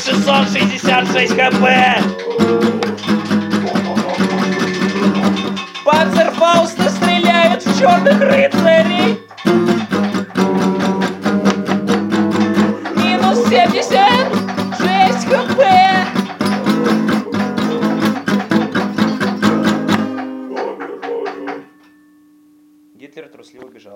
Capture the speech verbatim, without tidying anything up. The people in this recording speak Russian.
шестьсот шестьдесят шесть хп. Панцерфаусты стреляют в черных рыцарей. Минус семьдесят шесть хп. Гитлер трусливо бежал.